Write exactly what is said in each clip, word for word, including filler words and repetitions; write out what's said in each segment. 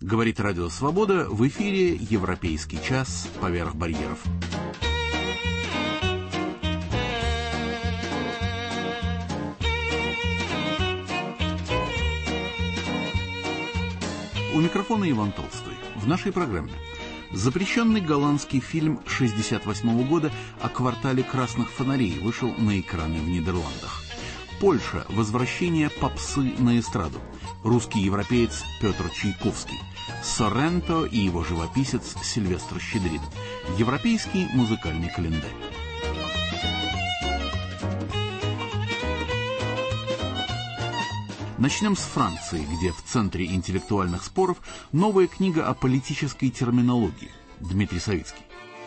Говорит Радио Свобода, в эфире «Европейский час. Поверх барьеров». У микрофона Иван Толстой. В нашей программе запрещенный голландский фильм шестьдесят восьмого года о квартале красных фонарей вышел на экраны в Нидерландах. Польша. Возвращение попсы на эстраду. Русский европеец Петр Чайковский. Сорренто и его живописец Сильвестр Щедрин. Европейский музыкальный календарь. Начнем с Франции, где в центре интеллектуальных споров новая книга о политической терминологии. Дмитрий Савицкий.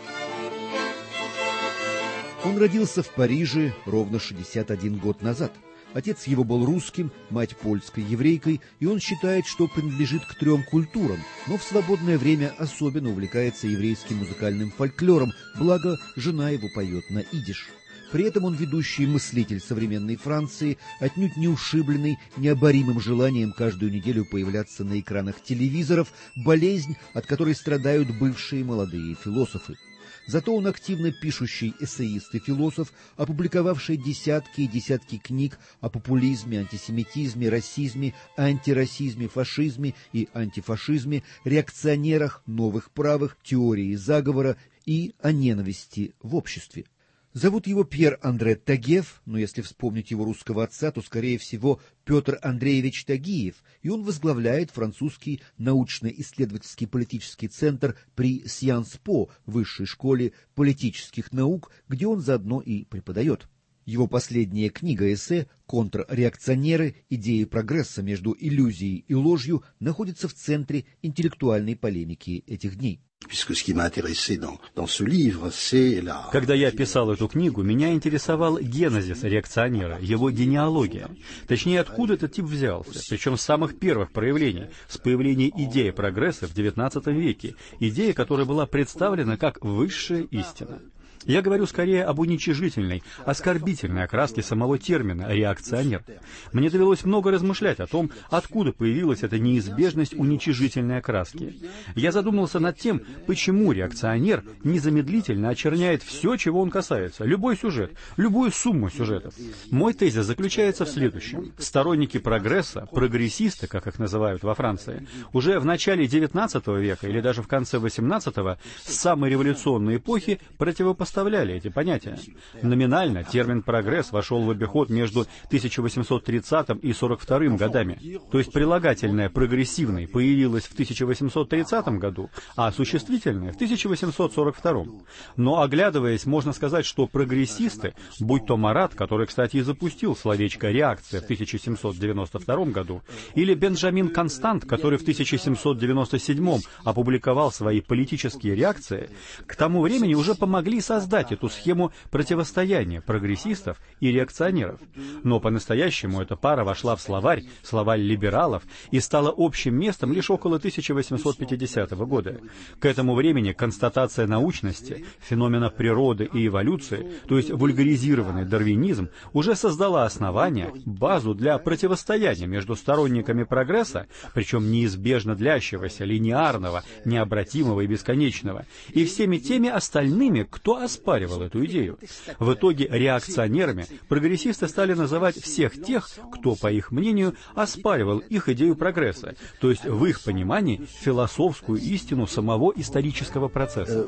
Он родился в Париже ровно шестьдесят один год назад. Отец его был русским, мать польской еврейкой, и он считает, что принадлежит к трем культурам, но в свободное время особенно увлекается еврейским музыкальным фольклором, благо жена его поет на идиш. При этом он ведущий мыслитель современной Франции, отнюдь не ушибленный необоримым желанием каждую неделю появляться на экранах телевизоров, болезнь, от которой страдают бывшие молодые философы. Зато он активно пишущий эссеист и философ, опубликовавший десятки и десятки книг о популизме, антисемитизме, расизме, антирасизме, фашизме и антифашизме, реакционерах, новых правых, теории заговора и о ненависти в обществе. Зовут его Пьер-Андре Тагиев, но если вспомнить его русского отца, то, скорее всего, Петр Андреевич Тагиев, и он возглавляет французский научно-исследовательский политический центр при Сciences Po, высшей школе политических наук, где он заодно и преподает. Его последняя книга-эссе «Контрреакционеры. Идеи прогресса между иллюзией и ложью» находится в центре интеллектуальной полемики этих дней. Когда я писал эту книгу, меня интересовал генезис реакционера, его генеалогия. Точнее, откуда этот тип взялся, причем с самых первых проявлений, с появления идеи прогресса в девятнадцатом веке, идея, которая была представлена как высшая истина. Я говорю скорее об уничижительной, оскорбительной окраске самого термина «реакционер». Мне довелось много размышлять о том, откуда появилась эта неизбежность уничижительной окраски. Я задумался над тем, почему реакционер незамедлительно очерняет все, чего он касается, любой сюжет, любую сумму сюжетов. Мой тезис заключается в следующем. Сторонники прогресса, прогрессисты, как их называют во Франции, уже в начале девятнадцатого века или даже в конце восемнадцатого с самой революционной эпохи противопоставляли Поставляли эти понятия. Номинально термин «прогресс» вошел в обиход между тысяча восемьсот тридцатым и сорок вторым годами. То есть прилагательное «прогрессивный» появилось в тысяча восемьсот тридцатом году, а существительное в тысяча восемьсот сорок втором. Но, оглядываясь, можно сказать, что прогрессисты, будь то Марат, который, кстати, и запустил словечко «реакция» в тысяча семьсот девяносто втором году, или Бенджамин Констант, который в тысяча семьсот девяносто седьмом опубликовал свои политические реакции, к тому времени уже помогли создать создать эту схему противостояния прогрессистов и реакционеров. Но по-настоящему эта пара вошла в словарь, словарь либералов, и стала общим местом лишь около тысяча восемьсот пятидесятого года. К этому времени констатация научности, феномена природы и эволюции, то есть вульгаризированный дарвинизм, уже создала основания, базу для противостояния между сторонниками прогресса, причем неизбежно длящегося, линеарного, необратимого и бесконечного, и всеми теми остальными, кто оспаривал эту идею. В итоге реакционерами прогрессисты стали называть всех тех, кто, по их мнению, оспаривал их идею прогресса, то есть в их понимании философскую истину самого исторического процесса.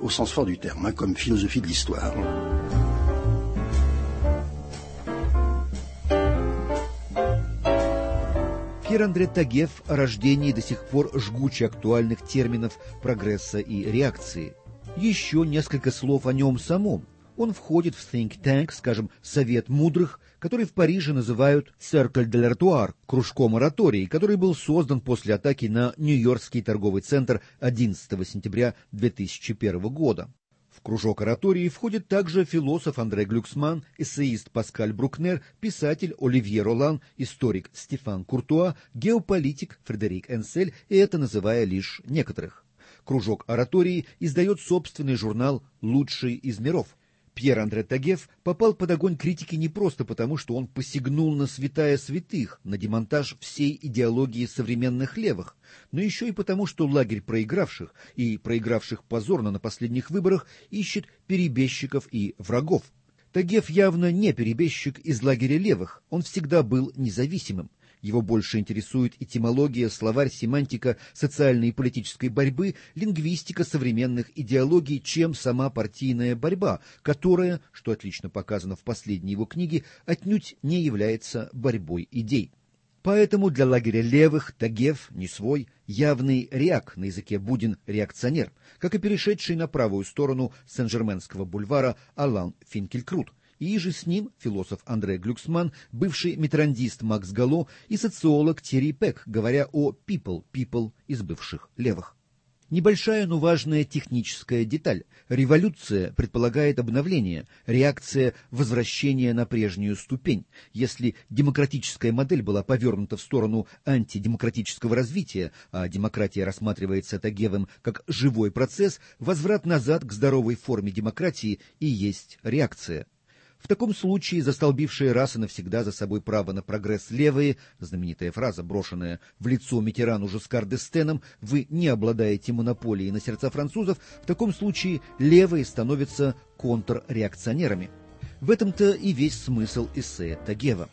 Пьер-Андре Тагиев о рождении до сих пор жгуче актуальных терминов прогресса и реакции. Еще несколько слов о нем самом. Он входит в think tank, скажем, Совет мудрых, который в Париже называют Cercle de l'Oratoire, кружком оратории, который был создан после атаки на Нью-Йоркский торговый центр одиннадцатого сентября две тысячи первого года. В кружок оратории входит также философ Андре Глюксман, эссеист Паскаль Брукнер, писатель Оливье Ролан, историк Стефан Куртуа, геополитик Фредерик Энсель, и это называя лишь некоторых. Кружок оратории издает собственный журнал «Лучший из миров». Пьер Андре Тагеф попал под огонь критики не просто потому, что он посягнул на святая святых, на демонтаж всей идеологии современных левых, но еще и потому, что лагерь проигравших и проигравших позорно на последних выборах ищет перебежчиков и врагов. Тагеф явно не перебежчик из лагеря левых, он всегда был независимым. Его больше интересует этимология, словарь, семантика социальной и политической борьбы, лингвистика современных идеологий, чем сама партийная борьба, которая, что отлично показано в последней его книге, отнюдь не является борьбой идей. Поэтому для лагеря левых Тагеф не свой, явный реак, на языке Будин реакционер, как и перешедший на правую сторону Сен-Жерменского бульвара Алан Финкелькрут, и же с ним философ Андре Глюксман, бывший метрандист Макс Галло и социолог Терри Пек, говоря о people, people из бывших левых. Небольшая, но важная техническая деталь. Революция предполагает обновление, реакция — возвращение на прежнюю ступень. Если демократическая модель была повернута в сторону антидемократического развития, а демократия рассматривается Тагефом как живой процесс, возврат назад к здоровой форме демократии и есть реакция. В таком случае застолбившие раз и навсегда за собой право на прогресс левые, знаменитая фраза, брошенная в лицо Миттерану Жискар д'Эстеном, «Вы не обладаете монополией на сердца французов», в таком случае левые становятся контрреакционерами. В этом-то и весь смысл эссе Тагефа.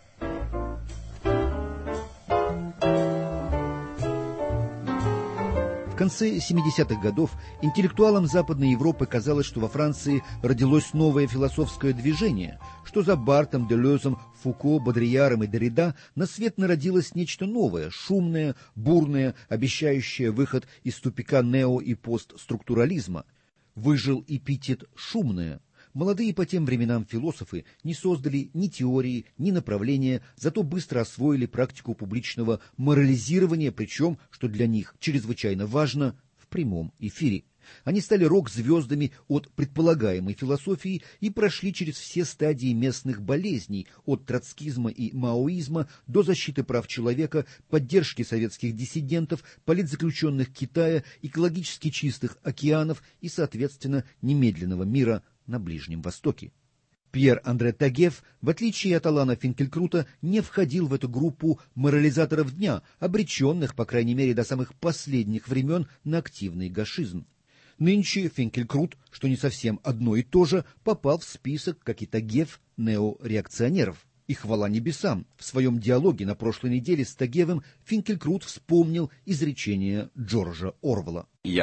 В конце семидесятых годов интеллектуалам Западной Европы казалось, что во Франции родилось новое философское движение, что за Бартом, Делезом, Фуко, Бодрияром и Деррида на свет народилось нечто новое, шумное, бурное, обещающее выход из тупика нео- и постструктурализма. Выжил эпитет «шумное». Молодые по тем временам философы не создали ни теории, ни направления, зато быстро освоили практику публичного морализирования, причем, что для них чрезвычайно важно, в прямом эфире. Они стали рок-звездами от предполагаемой философии и прошли через все стадии местных болезней, от троцкизма и маоизма до защиты прав человека, поддержки советских диссидентов, политзаключенных Китая, экологически чистых океанов и, соответственно, немедленного мира на Ближнем Востоке. Пьер Андре Тагеф, в отличие от Алана Финкелькрута, не входил в эту группу морализаторов дня, обреченных, по крайней мере, до самых последних времен на активный гашизм. Нынче Финкелькрут, что не совсем одно и то же, попал в список, как и Тагеф, неореакционеров. И хвала небесам, в своем диалоге на прошлой неделе с Тагефом Финкелькрут вспомнил изречение Джорджа Орвелла.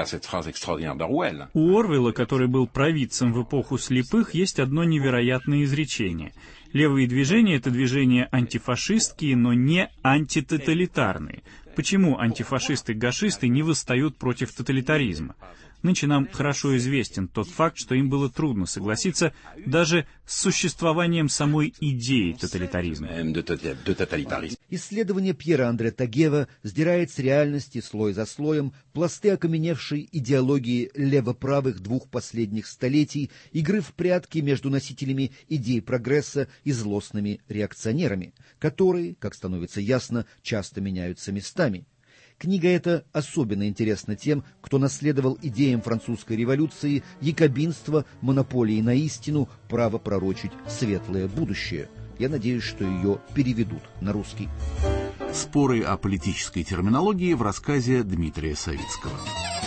У Орвелла, который был провидцем в эпоху слепых, есть одно невероятное изречение. Левые движения — это движения антифашистские, но не антитоталитарные. Почему антифашисты-гашисты не восстают против тоталитаризма? Нынче нам хорошо известен тот факт, что им было трудно согласиться даже с существованием самой идеи тоталитаризма. Исследование Пьера Андре Тагефа сдирает с реальности слой за слоем пласты окаменевшей идеологии левоправых двух последних столетий, игры в прятки между носителями идей прогресса и злостными реакционерами, которые, как становится ясно, часто меняются местами. Книга эта особенно интересна тем, кто наследовал идеям французской революции, якобинства, монополии на истину, право пророчить светлое будущее. Я надеюсь, что ее переведут на русский. Споры о политической терминологии в рассказе Дмитрия Савицкого.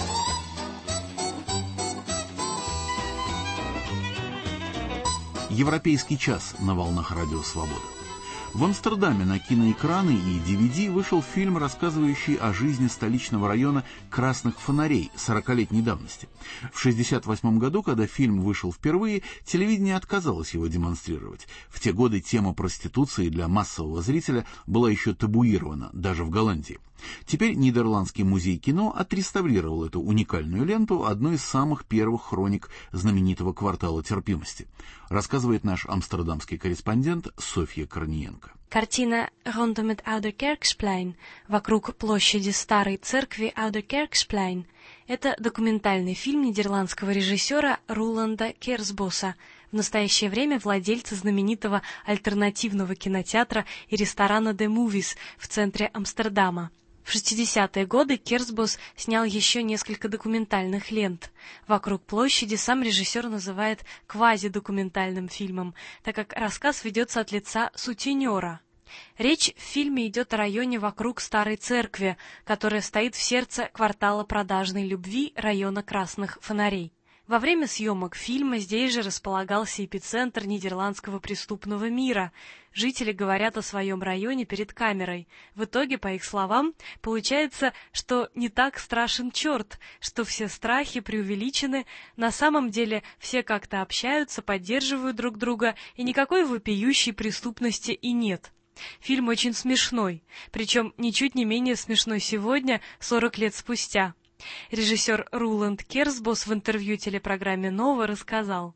Европейский час на волнах Радио Свобода. В Амстердаме на киноэкраны и ди ви ди вышел фильм, рассказывающий о жизни столичного района Красных Фонарей сорокалетней давности. В шестьдесят восьмом году, когда фильм вышел впервые, телевидение отказалось его демонстрировать. В те годы тема проституции для массового зрителя была еще табуирована, даже в Голландии. Теперь Нидерландский музей кино отреставрировал эту уникальную ленту, одной из самых первых хроник знаменитого квартала терпимости. Рассказывает наш амстердамский корреспондент Софья Корниенко. Картина «Rondom het Oude Kerksplein» вокруг площади Старой Церкви Oude Kerksplein — это документальный фильм нидерландского режиссера Руланда Керсбоса, в настоящее время владельца знаменитого альтернативного кинотеатра и ресторана The Movies в центре Амстердама. В шестидесятые годы Керсбос снял еще несколько документальных лент. «Вокруг площади» сам режиссер называет квазидокументальным фильмом, так как рассказ ведется от лица сутенера. Речь в фильме идет о районе вокруг Старой Церкви, которая стоит в сердце квартала продажной любви района Красных Фонарей. Во время съемок фильма здесь же располагался эпицентр нидерландского преступного мира. Жители говорят о своем районе перед камерой. В итоге, по их словам, получается, что не так страшен черт, что все страхи преувеличены, на самом деле все как-то общаются, поддерживают друг друга, и никакой вопиющей преступности и нет. Фильм очень смешной, причем ничуть не менее смешной сегодня, сорок лет спустя. Режиссер Руланд Керсбос в интервью телепрограмме «Нова» рассказал: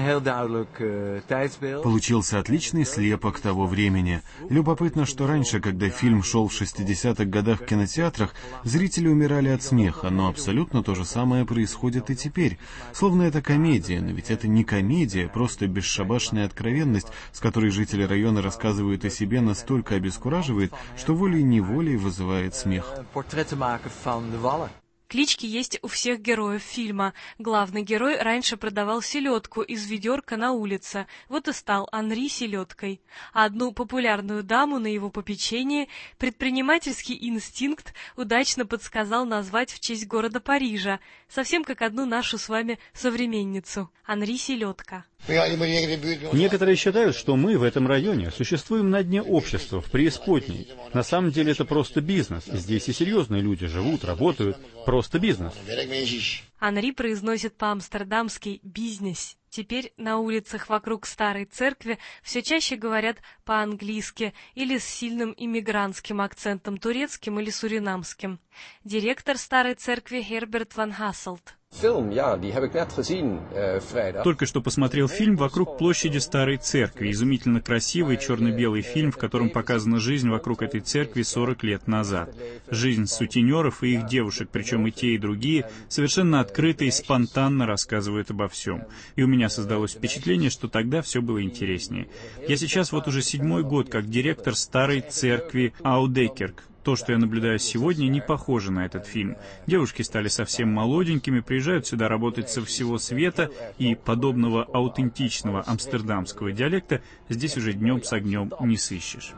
Получился отличный слепок того времени. Любопытно, что раньше, когда фильм шел в шестидесятых годах в кинотеатрах, зрители умирали от смеха, но абсолютно то же самое происходит и теперь. Словно это комедия, но ведь это не комедия, просто бесшабашная откровенность, с которой жители района рассказывают о себе, настолько обескураживает, что волей-неволей вызывает смех. Клички есть у всех героев фильма. Главный герой раньше продавал селедку из ведерка на улице, вот и стал Анри селедкой. А одну популярную даму на его попечении предпринимательский инстинкт удачно подсказал назвать в честь города Парижа, совсем как одну нашу с вами современницу — Анри Селедка. Некоторые считают, что мы в этом районе существуем на дне общества, в преисподней. На самом деле это просто бизнес. Здесь и серьезные люди живут, работают. Просто бизнес. Анри произносит по-амстердамски «бизнес». Теперь на улицах вокруг Старой Церкви все чаще говорят по-английски или с сильным иммигрантским акцентом турецким или суринамским. Директор Старой Церкви Герберт ван Хасселт. Только что посмотрел фильм «Вокруг площади Старой Церкви». Изумительно красивый черно-белый фильм, в котором показана жизнь вокруг этой церкви сорок лет назад. Жизнь сутенеров и их девушек, причем и те, и другие, совершенно открыто и спонтанно рассказывают обо всем. И у меня создалось впечатление, что тогда все было интереснее. Я сейчас вот уже седьмой год как директор Старой Церкви Аудекерк. То, что я наблюдаю сегодня, не похоже на этот фильм. Девушки стали совсем молоденькими, приезжают сюда работать со всего света, и подобного аутентичного амстердамского диалекта здесь уже днем с огнем не сыщешь.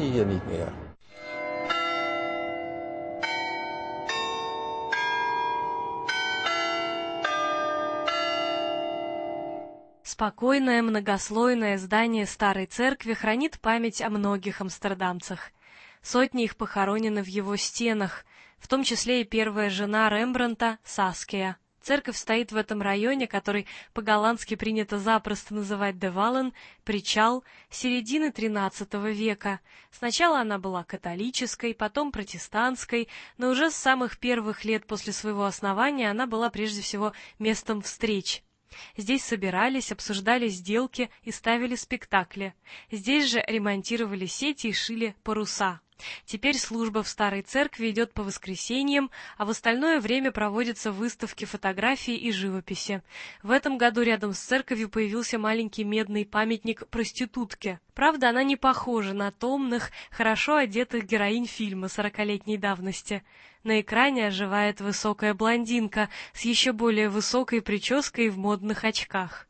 Спокойное многослойное здание Старой Церкви хранит память о многих амстердамцах. Сотни их похоронены в его стенах, в том числе и первая жена Рембрандта Саския. Церковь стоит в этом районе, который по-голландски принято запросто называть «де Вален», причал, середины тринадцатого века. Сначала она была католической, потом протестантской, но уже с самых первых лет после своего основания она была прежде всего местом встреч. Здесь собирались, обсуждали сделки и ставили спектакли. Здесь же ремонтировали сети и шили паруса. Теперь служба в Старой Церкви идет по воскресеньям, а в остальное время проводятся выставки фотографий и живописи. В этом году рядом с церковью появился маленький медный памятник проститутке. Правда, она не похожа на томных, хорошо одетых героинь фильма сорокалетней давности. На экране оживает высокая блондинка с еще более высокой прической и в модных очках.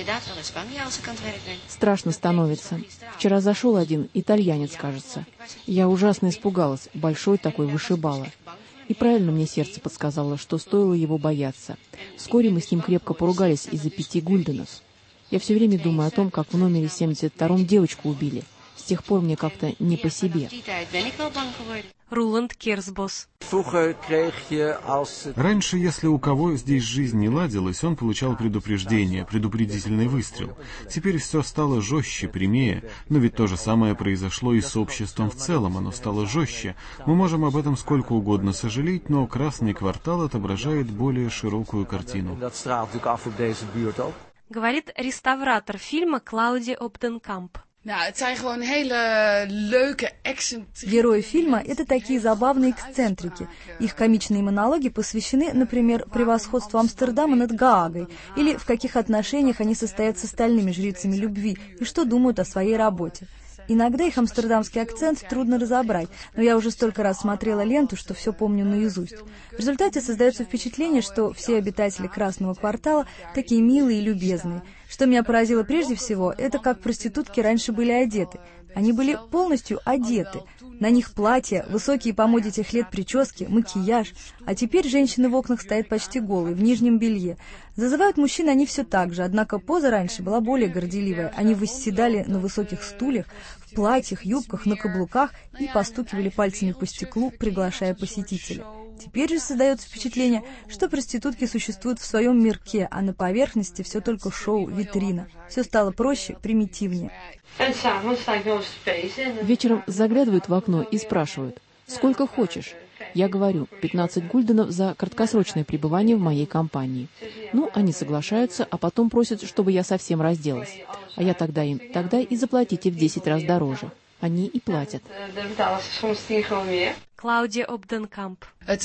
Страшно становится. Вчера зашел один итальянец, кажется. Я ужасно испугалась, большой такой вышибала. И правильно мне сердце подсказало, что стоило его бояться. Вскоре мы с ним крепко поругались из-за пяти гульденов. Я все время думаю о том, как в номере семьдесят втором девочку убили. С тех пор мне как-то не по себе. Руланд Керсбос. Раньше, если у кого здесь жизнь не ладилась, он получал предупреждение, предупредительный выстрел. Теперь все стало жестче, прямее, но ведь то же самое произошло и с обществом в целом, оно стало жестче. Мы можем об этом сколько угодно сожалеть, но Красный квартал отображает более широкую картину. Говорит реставратор фильма Клауди Оптенкамп. Герои фильма — это такие забавные эксцентрики. Их комичные монологи посвящены, например, превосходству Амстердама над Гаагой, или в каких отношениях они состоят с остальными жрицами любви и что думают о своей работе. Иногда их амстердамский акцент трудно разобрать, но я уже столько раз смотрела ленту, что все помню наизусть. В результате создается впечатление, что все обитатели Красного квартала такие милые и любезные. Что меня поразило прежде всего, это как проститутки раньше были одеты. Они были полностью одеты. На них платья, высокие по моде тех лет прически, макияж. А теперь женщины в окнах стоят почти голые, в нижнем белье. Зазывают мужчин они все так же, однако поза раньше была более горделивая. Они восседали на высоких стульях, в платьях, юбках, на каблуках и постукивали пальцами по стеклу, приглашая посетителя. Теперь же создается впечатление, что проститутки существуют в своем мирке, а на поверхности все только шоу, витрина. Все стало проще, примитивнее. Вечером заглядывают в окно и спрашивают: «Сколько хочешь?» Я говорю: пятнадцать гульденов за краткосрочное пребывание в моей компании. Ну, они соглашаются, а потом просят, чтобы я совсем разделась. А я тогда им: тогда и заплатите в десять раз дороже. Они и платят. Клаудия Обденкамп.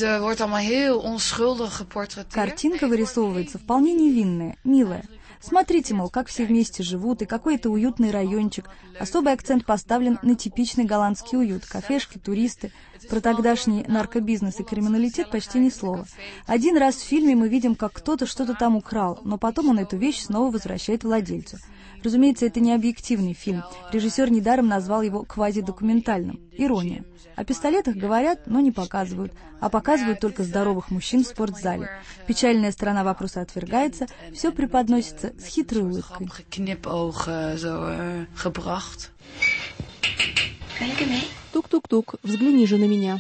Картинка вырисовывается вполне невинная, милая. Смотрите, мол, как все вместе живут, и какой это уютный райончик. Особый акцент поставлен на типичный голландский уют. Кафешки, туристы. Про тогдашний наркобизнес и криминалитет почти ни слова. Один раз в фильме мы видим, как кто-то что-то там украл, но потом он эту вещь снова возвращает владельцу. Разумеется, это не объективный фильм. Режиссер недаром назвал его квазидокументальным. Ирония. О пистолетах говорят, но не показывают. А показывают только здоровых мужчин в спортзале. Печальная сторона вопроса отвергается, все преподносится с хитрой улыбкой. Тук-тук-тук, взгляни же на меня.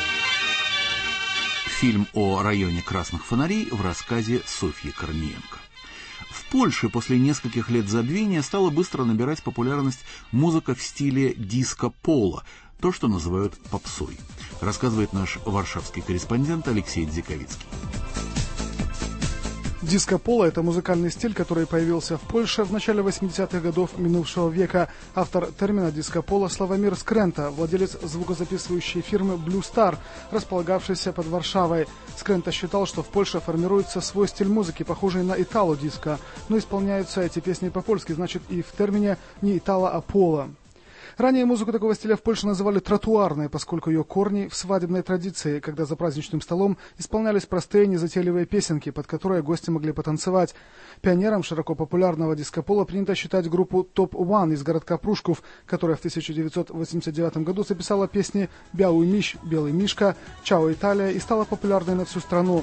Фильм о районе красных фонарей в рассказе Софьи Корниенко. В Польше после нескольких лет забвения стала быстро набирать популярность музыка в стиле диско-поло, то, что называют попсой, рассказывает наш варшавский корреспондент Алексей Дзиковицкий. Диско-поло – это музыкальный стиль, который появился в Польше в начале восьмидесятых годов минувшего века. Автор термина диско-поло – Славомир Скрента, владелец звукозаписывающей фирмы Blue Star, располагавшейся под Варшавой. Скрента считал, что в Польше формируется свой стиль музыки, похожий на итало-диско, но исполняются эти песни по-польски, значит и в термине не итало, а поло. Ранее музыку такого стиля в Польше называли тротуарной, поскольку ее корни в свадебной традиции, когда за праздничным столом исполнялись простые незатейливые песенки, под которые гости могли потанцевать. Пионером широко популярного диско-пола принято считать группу Топ One из городка Прушков, которая в тысяча девятьсот восемьдесят девятом году записала песни «Бяуй миш», «Белый мишка», «Чао Италия» и стала популярной на всю страну.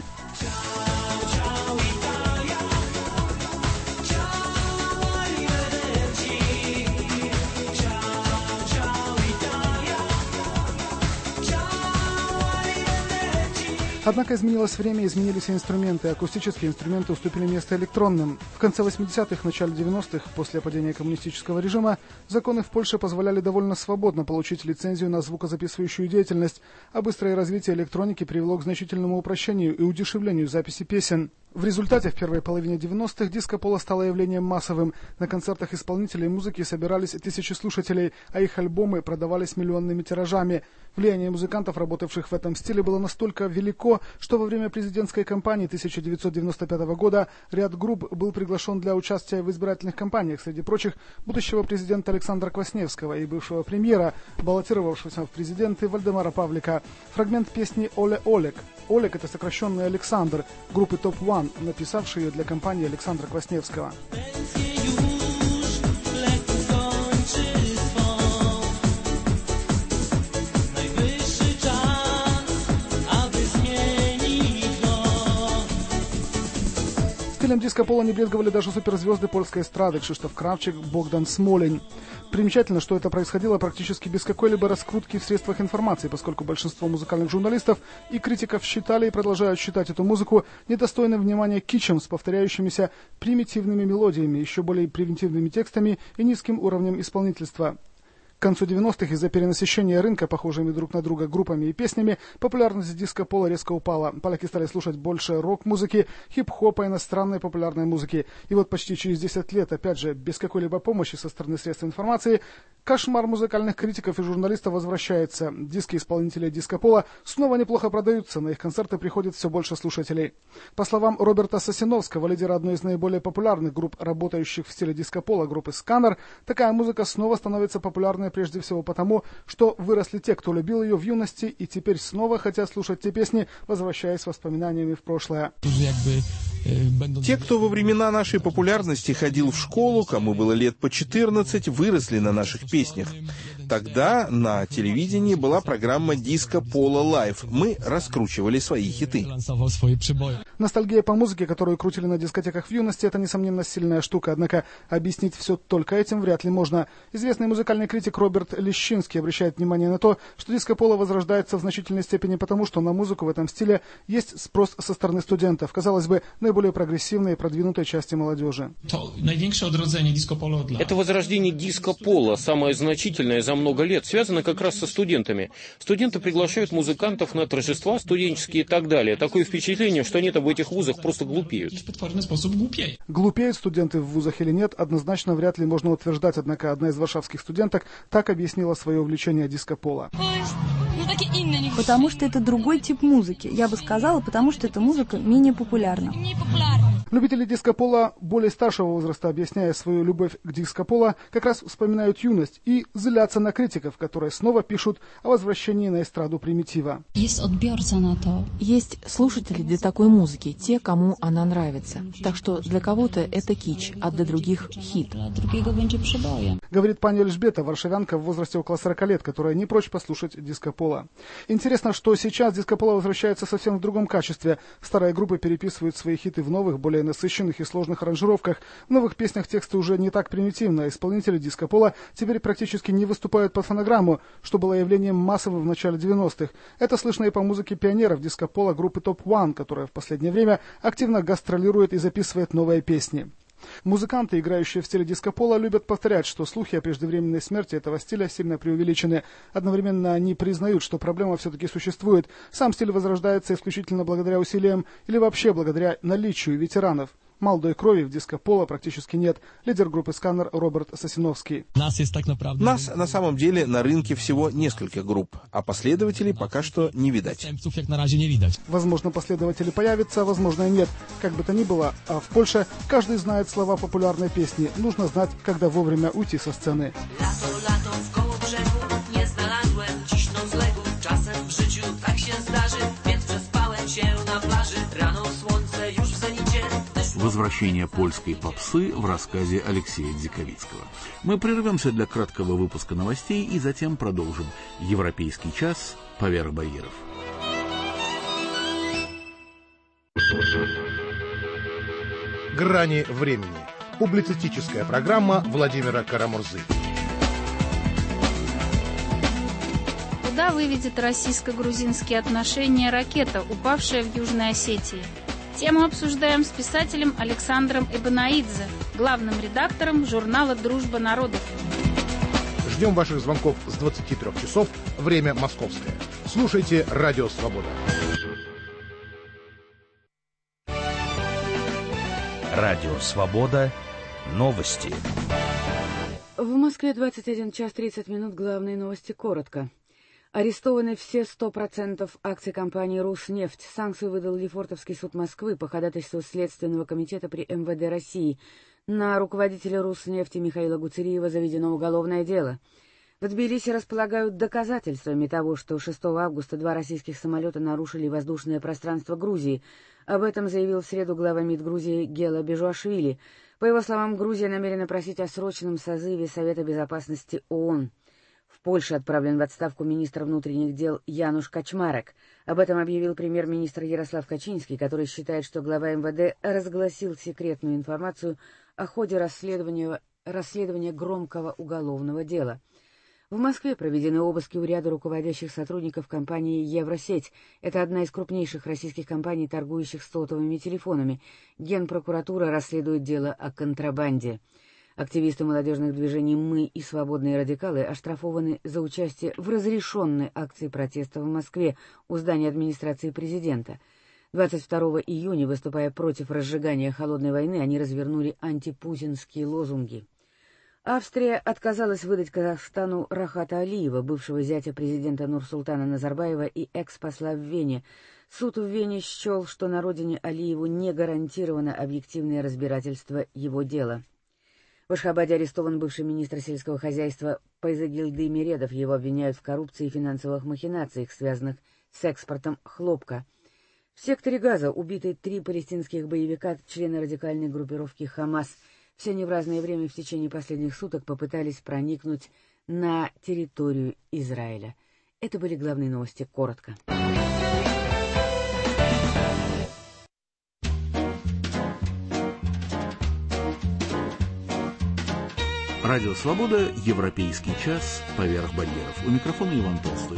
Однако изменилось время, изменились и инструменты. Акустические инструменты уступили место электронным. В конце восьмидесятых, начале девяностых, после падения коммунистического режима, законы в Польше позволяли довольно свободно получить лицензию на звукозаписывающую деятельность, а быстрое развитие электроники привело к значительному упрощению и удешевлению записи песен. В результате в первой половине девяностых диско-поло стало явлением массовым. На концертах исполнителей музыки собирались тысячи слушателей, а их альбомы продавались миллионными тиражами. Влияние музыкантов, работавших в этом стиле, было настолько велико, что во время президентской кампании тысяча девятьсот девяносто пятого года ряд групп был приглашен для участия в избирательных кампаниях, среди прочих будущего президента Александра Квасневского и бывшего премьера, баллотировавшегося в президенты Вальдемара Павлика. Фрагмент песни «Оле Олег». Олег – это сокращенный Александр, группы Топ One, написавший ее для компании Александра Квасневского. Стилем диско-пола не брезговали даже суперзвезды польской эстрады Кшиштоф Кравчик, Богдан Смолень. Примечательно, что это происходило практически без какой-либо раскрутки в средствах информации, поскольку большинство музыкальных журналистов и критиков считали и продолжают считать эту музыку недостойным внимания китчем с повторяющимися примитивными мелодиями, еще более примитивными текстами и низким уровнем исполнительства. К концу девяностых из-за перенасыщения рынка похожими друг на друга группами и песнями популярность диско-пола резко упала. Поляки стали слушать больше рок-музыки, хип-хопа, иностранной популярной музыки. И вот почти через десять лет, опять же, без какой-либо помощи со стороны средств информации, кошмар музыкальных критиков и журналистов возвращается. Диски исполнителей диско-пола снова неплохо продаются, на их концерты приходит все больше слушателей. По словам Роберта Сосиновского, лидера одной из наиболее популярных групп, работающих в стиле диско-пола, группы «Сканер», такая музыка снова становится популярной прежде всего потому, что выросли те, кто любил ее в юности, и теперь снова хотят слушать те песни, возвращаясь воспоминаниями в прошлое. Те, кто во времена нашей популярности ходил в школу, кому было лет по четырнадцать, выросли на наших песнях. Тогда на телевидении была программа «Диско Поло Лайв». Мы раскручивали свои хиты. Ностальгия по музыке, которую крутили на дискотеках в юности, это, несомненно, сильная штука. Однако объяснить все только этим вряд ли можно. Известный музыкальный критик Роберт Лещинский обращает внимание на то, что диско-поло возрождается в значительной степени потому, что на музыку в этом стиле есть спрос со стороны студентов. Казалось бы, наиболее прогрессивной и продвинутой части молодежи. Это возрождение диско-поло, самое значительное за много лет, связано как раз со студентами. Студенты приглашают музыкантов на торжества студенческие и так далее. Такое впечатление, что они в этих вузах просто глупеют. Глупеют студенты в вузах или нет, однозначно вряд ли можно утверждать, однако одна из варшавских студенток так объяснила свое увлечение диско-поло. Потому что это другой тип музыки. Я бы сказала, потому что эта музыка менее популярна. Любители диско-поло более старшего возраста, объясняя свою любовь к диско-поло, как раз вспоминают юность и злятся на критиков, которые снова пишут о возвращении на эстраду примитива. Есть слушатели для такой музыки, те, кому она нравится. Так что для кого-то это кич, а для других хит. Говорит пани Эльжбета, варшавянка в возрасте около сорока лет, которая не прочь послушать диско-поло. Интересно, что сейчас диско-поло возвращается совсем в другом качестве. Старые группы переписывают свои хиты в новых, более насыщенных и сложных аранжировках. В новых песнях тексты уже не так примитивны. Исполнители диско-поло теперь практически не выступают под фонограмму, что было явлением массовым в начале девяностых. Это слышно и по музыке пионеров диско-поло группы топ один, которая в последнее время активно гастролирует и записывает новые песни. Музыканты, играющие в стиле диско-поло, любят повторять, что слухи о преждевременной смерти этого стиля сильно преувеличены. Одновременно они признают, что проблема все-таки существует. Сам стиль возрождается исключительно благодаря усилиям или вообще благодаря наличию ветеранов. Молодой крови в диско-поло практически нет. Лидер группы «Сканер» Роберт Сосиновский. Нас на самом деле на рынке всего несколько групп, а последователей пока что не видать. Возможно, последователи появятся, возможно, и нет. Как бы то ни было, а в Польше каждый знает слова популярной песни. Нужно знать, когда вовремя уйти со сцены. Возвращение польской попсы в рассказе Алексея Дзиковицкого. Мы прервемся для краткого выпуска новостей и затем продолжим. Европейский час. Павер Багиров. Грани времени. Публицистическая программа Владимира Карамурзы. Куда выведет российско-грузинские отношения ракета, упавшая в Южной Осетии? Тему обсуждаем с писателем Александром Эбанаидзе, главным редактором журнала «Дружба народов». Ждем ваших звонков с двадцати трёх часов, время московское. Слушайте «Радио Свобода». Радио Свобода. Новости. В Москве двадцать один час тридцать минут. Главные новости коротко. Арестованы все сто процентов акций компании «Руснефть». Санкцию выдал Лефортовский суд Москвы по ходатайству Следственного комитета при эм вэ дэ России. На руководителя «Руснефти» Михаила Гуцериева заведено уголовное дело. В Тбилиси располагают доказательствами того, что шестого августа два российских самолета нарушили воздушное пространство Грузии. Об этом заявил в среду глава МИД Грузии Гела Бежуашвили. По его словам, Грузия намерена просить о срочном созыве Совета Безопасности ООН. В Польше отправлен в отставку министр внутренних дел Януш Качмарек. Об этом объявил премьер-министр Ярослав Качинский, который считает, что глава эм вэ дэ разгласил секретную информацию о ходе расследования, расследования громкого уголовного дела. В Москве проведены обыски у ряда руководящих сотрудников компании «Евросеть». Это одна из крупнейших российских компаний, торгующих сотовыми телефонами. Генпрокуратура расследует дело о контрабанде. Активисты молодежных движений «Мы» и «Свободные радикалы» оштрафованы за участие в разрешенной акции протеста в Москве у здания администрации президента. двадцать второго июня, выступая против разжигания холодной войны, они развернули антипутинские лозунги. Австрия отказалась выдать Казахстану Рахата Алиева, бывшего зятя президента Нурсултана Назарбаева и экс-посла в Вене. Суд в Вене счел, что на родине Алиеву не гарантировано объективное разбирательство его дела. В Ашхабаде арестован бывший министр сельского хозяйства Пайзагильды Миредов. Его обвиняют в коррупции и финансовых махинациях, связанных с экспортом хлопка. В секторе Газа убиты три палестинских боевика, члены радикальной группировки «Хамас». Все они в разное время в течение последних суток попытались проникнуть на территорию Израиля. Это были главные новости коротко. Радио «Свобода», Европейский час, поверх барьеров. У микрофона Иван Толстой.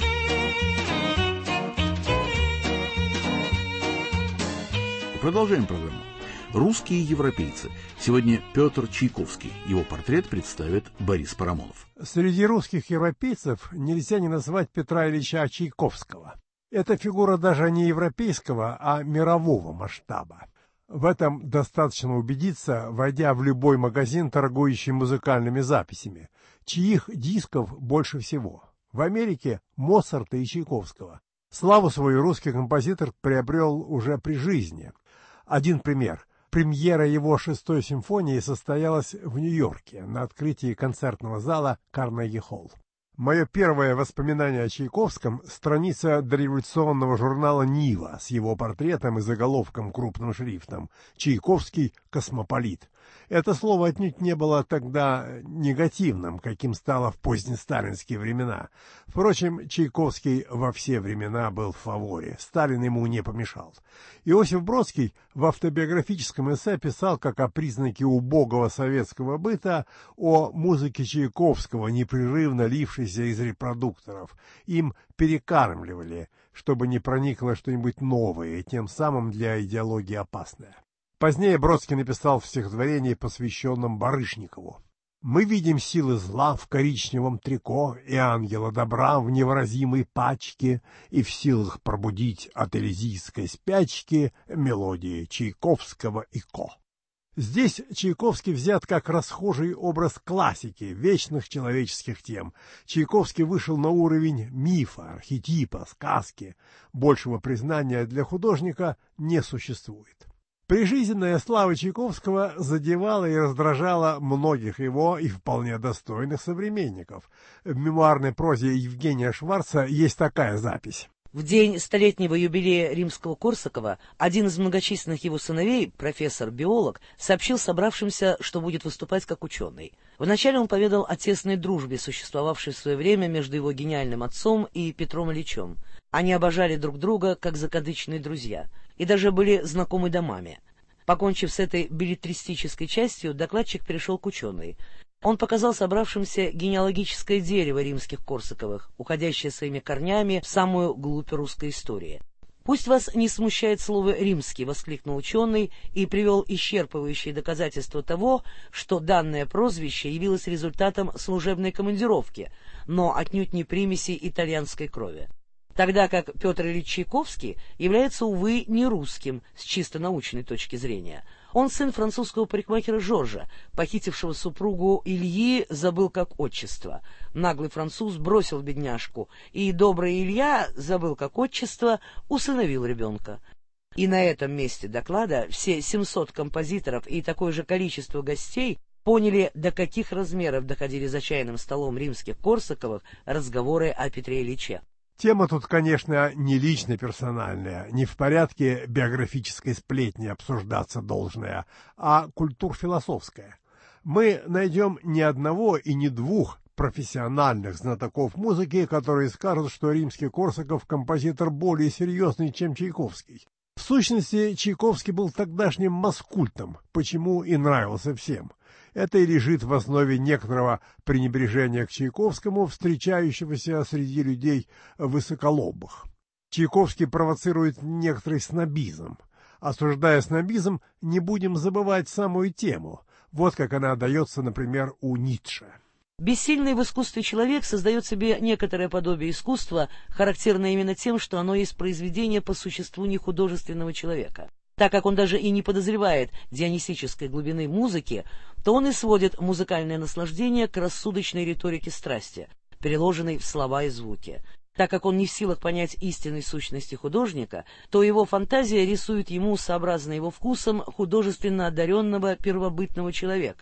Продолжаем программу. Русские европейцы. Сегодня Петр Чайковский. Его портрет представит Борис Парамонов. Среди русских европейцев нельзя не назвать Петра Ильича Чайковского. Это фигура даже не европейского, а мирового масштаба. В этом достаточно убедиться, войдя в любой магазин, торгующий музыкальными записями, чьих дисков больше всего. В Америке Моцарта и Чайковского. Славу свою русский композитор приобрел уже при жизни. Один пример. Премьера его шестой симфонии состоялась в Нью-Йорке на открытии концертного зала Карнеги-Холл. Мое первое воспоминание о Чайковском — страница дореволюционного журнала «Нива» с его портретом и заголовком крупным шрифтом «Чайковский космополит». Это слово отнюдь не было тогда негативным, каким стало в позднесталинские времена. Впрочем, Чайковский во все времена был в фаворе, Сталин ему не помешал. Иосиф Бродский в автобиографическом эссе писал как о признаке убогого советского быта, о музыке Чайковского, непрерывно лившейся из репродукторов. Им перекармливали, чтобы не проникло что-нибудь новое, и тем самым для идеологии опасное. Позднее Бродский написал в стихотворении, посвященном Барышникову: «Мы видим силы зла в коричневом трико и ангела добра в невыразимой пачке, и в силах пробудить от элизийской спячки мелодии Чайковского и ко». Здесь Чайковский взят как расхожий образ классики, вечных человеческих тем. Чайковский вышел на уровень мифа, архетипа, сказки. Большего признания для художника не существует. Прижизненная слава Чайковского задевала и раздражала многих его и вполне достойных современников. В мемуарной прозе Евгения Шварца есть такая запись. В день столетнего юбилея Римского-Корсакова один из многочисленных его сыновей, профессор-биолог, сообщил собравшимся, что будет выступать как ученый. Вначале он поведал о тесной дружбе, существовавшей в свое время между его гениальным отцом и Петром Ильичем. Они обожали друг друга, как закадычные друзья, и даже были знакомы домами. Покончив с этой беллетристической частью, докладчик перешел к ученой. Он показал собравшимся генеалогическое дерево римских Корсаковых, уходящее своими корнями в самую глубь русской истории. «Пусть вас не смущает слово «римский», — воскликнул ученый и привел исчерпывающие доказательства того, что данное прозвище явилось результатом служебной командировки, но отнюдь не примеси итальянской крови. Тогда как Петр Ильич Чайковский является, увы, не русским с чисто научной точки зрения. Он сын французского парикмахера Жоржа, похитившего супругу Ильи, забыл как отчество. Наглый француз бросил бедняжку, и добрый Илья, забыл как отчество, усыновил ребенка». И на этом месте доклада все семьсот композиторов и такое же количество гостей поняли, до каких размеров доходили за чайным столом римских Корсаковых разговоры о Петре Ильиче. Тема тут, конечно, не лично-персональная, не в порядке биографической сплетни обсуждаться должная, а культур-философская. Мы найдем ни одного и ни двух профессиональных знатоков музыки, которые скажут, что Римский-Корсаков композитор более серьезный, чем Чайковский. В сущности, Чайковский был тогдашним маскультом, почему и нравился всем. Это и лежит в основе некоторого пренебрежения к Чайковскому, встречающегося среди людей высоколобых. Чайковский провоцирует некоторый снобизм. Осуждая снобизм, не будем забывать самую тему. Вот как она дается, например, у Ницше. Бессильный в искусстве человек создает себе некоторое подобие искусства, характерное именно тем, что оно есть произведение по существу нехудожественного человека. Так как он даже и не подозревает дионисической глубины музыки, то он и сводит музыкальное наслаждение к рассудочной риторике страсти, переложенной в слова и звуки. Так как он не в силах понять истинной сущности художника, то его фантазия рисует ему, сообразно его вкусам, художественно одаренного первобытного человека.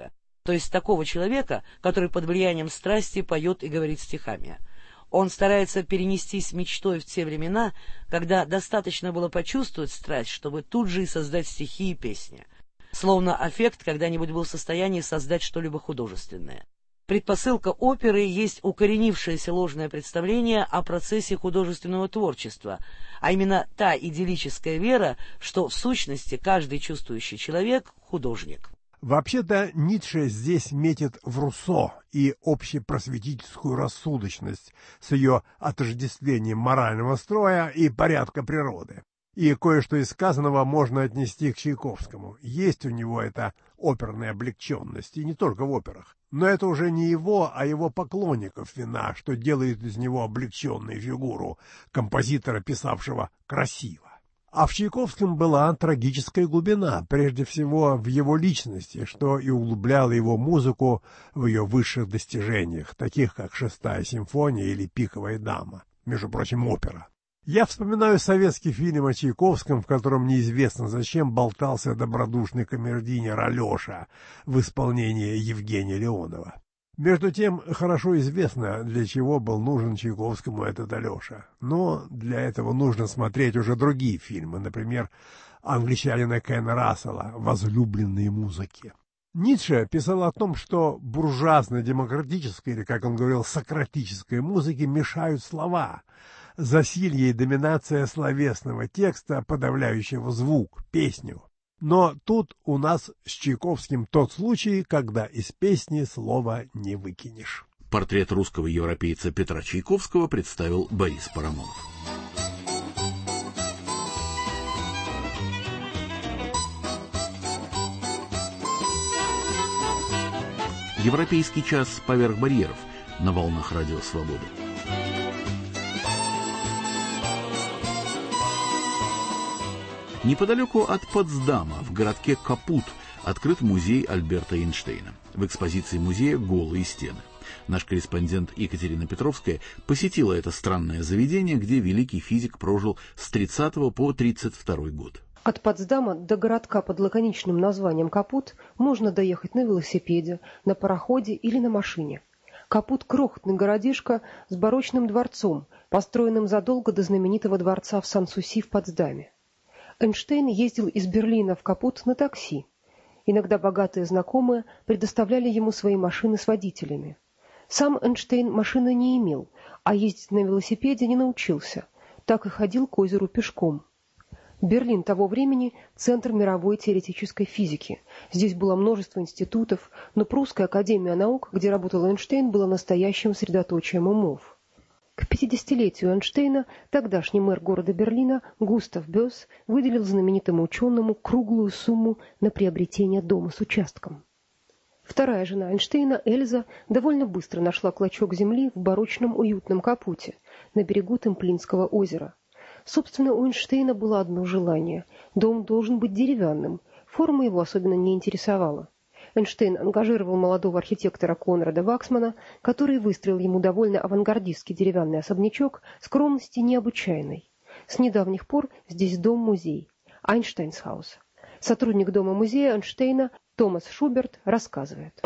то есть такого человека, который под влиянием страсти поет и говорит стихами. Он старается перенестись мечтой в те времена, когда достаточно было почувствовать страсть, чтобы тут же и создать стихи и песни. Словно аффект когда-нибудь был в состоянии создать что-либо художественное. Предпосылка оперы есть укоренившееся ложное представление о процессе художественного творчества, а именно та идиллическая вера, что в сущности каждый чувствующий человек – художник. Вообще-то Ницше здесь метит в Руссо и общепросветительскую рассудочность с ее отождествлением морального строя и порядка природы. И кое-что из сказанного можно отнести к Чайковскому. Есть у него эта оперная облегченность, и не только в операх. Но это уже не его, а его поклонников вина, что делает из него облегченную фигуру композитора, писавшего красиво. А в Чайковском была трагическая глубина, прежде всего в его личности, что и углубляло его музыку в ее высших достижениях, таких как «Шестая симфония» или «Пиковая дама», между прочим, опера. Я вспоминаю советский фильм о Чайковском, в котором неизвестно зачем болтался добродушный камердинер Алеша в исполнении Евгения Леонова. Между тем, хорошо известно, для чего был нужен Чайковскому этот Алеша. Но для этого нужно смотреть уже другие фильмы, например, англичанина Кена Рассела «Возлюбленные музыки». Ницше писал о том, что буржуазно-демократической, или, как он говорил, сократической музыке мешают слова, засилье и доминация словесного текста, подавляющего звук, песню. Но тут у нас с Чайковским тот случай, когда из песни слова не выкинешь. Портрет русского европейца Петра Чайковского представил Борис Парамонов. Европейский час поверх барьеров на волнах Радио Свободы. Неподалеку от Потсдама, в городке Капут, открыт музей Альберта Эйнштейна. В экспозиции музея голые стены. Наш корреспондент Екатерина Петровская посетила это странное заведение, где великий физик прожил с тридцатого по тридцать второй год. От Потсдама до городка под лаконичным названием Капут можно доехать на велосипеде, на пароходе или на машине. Капут – крохотный городишко с барочным дворцом, построенным задолго до знаменитого дворца в Сан-Суси в Потсдаме. Эйнштейн ездил из Берлина в Капут на такси. Иногда богатые знакомые предоставляли ему свои машины с водителями. Сам Эйнштейн машины не имел, а ездить на велосипеде не научился. Так и ходил к озеру пешком. Берлин того времени – центр мировой теоретической физики. Здесь было множество институтов, но Прусская академия наук, где работал Эйнштейн, была настоящим средоточием умов. К пятидесятилетию Эйнштейна тогдашний мэр города Берлина Густав Бёс выделил знаменитому ученому круглую сумму на приобретение дома с участком. Вторая жена Эйнштейна, Эльза, довольно быстро нашла клочок земли в барочном уютном Капуте на берегу Темплинского озера. Собственно, у Эйнштейна было одно желание – дом должен быть деревянным, форма его особенно не интересовала. Эйнштейн ангажировал молодого архитектора Конрада Ваксмана, который выстроил ему довольно авангардистский деревянный особнячок скромности необычайной. С недавних пор здесь дом-музей Эйнштейнсхаус. Сотрудник дома-музея Эйнштейна Томас Шуберт рассказывает.